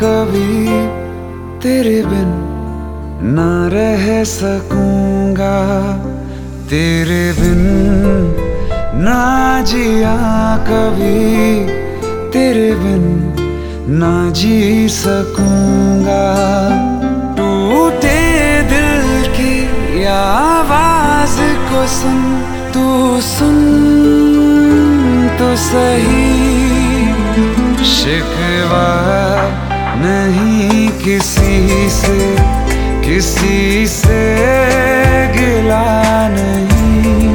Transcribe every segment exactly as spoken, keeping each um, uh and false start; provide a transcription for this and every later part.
कभी तेरे बिन ना रह सकूंगा, तेरे बिन ना जिया कभी, तेरे बिन ना जी सकूंगा। टूटे दिल की आवाज को सुन, तू सुन तो सही, शिकवा नहीं किसी से, किसी से गिला नहीं,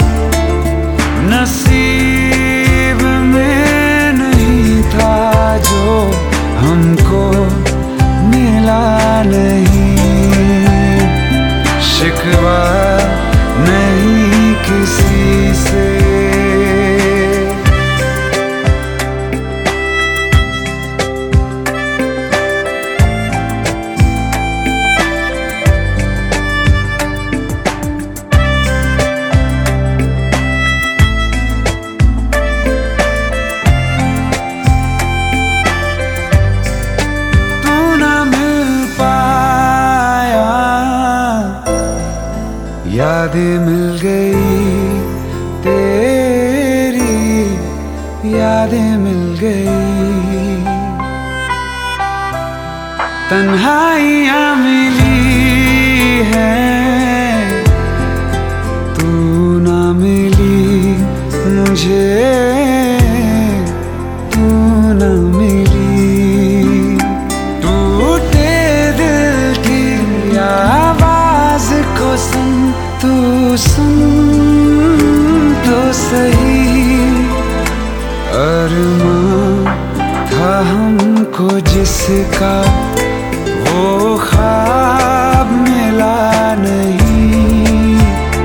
नसीब में नहीं था जो हमको मिला नहीं, शिकवा नहीं किसी से। यादें मिल गई तेरी, यादें मिल गई, तन्हाइयाँ मिली हैं, तू ना मिली मुझे, तू ना मिली। टूटे दिल की आवाज को सुन, तू सुन तो सही, अरमां था हमको जिसका वो ख्वाब मिला नहीं,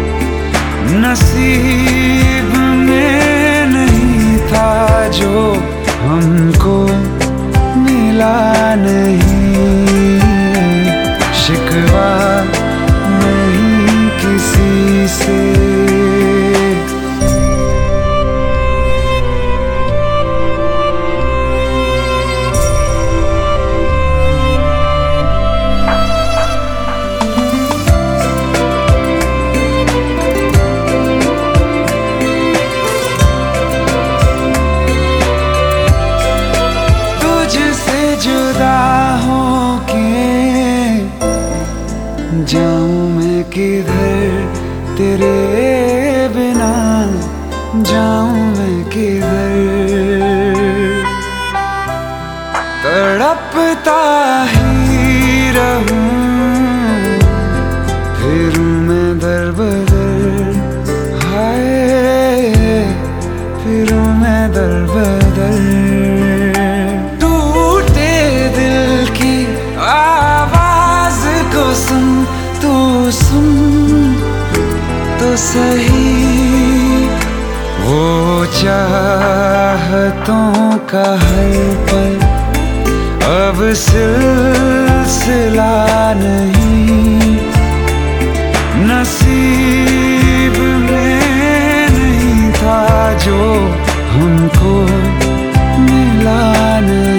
नसीब में नहीं था जो हमको मिला नहीं, शिकवा नहीं किसी से। तुझसे जुदा होके जाऊं मैं किधर, तेरे बिना जाऊं मैं किधर, तड़पता ही रहूं फिरूं मैं दर बदर, हाय फिरूं मैं दर बदर। टूटे दिल की आवाज को सुन, तू सुन तो सही, वो चाहतों का हर पल अब सिलसिला नहीं, नसीब में नहीं था जो हमको मिला नहीं।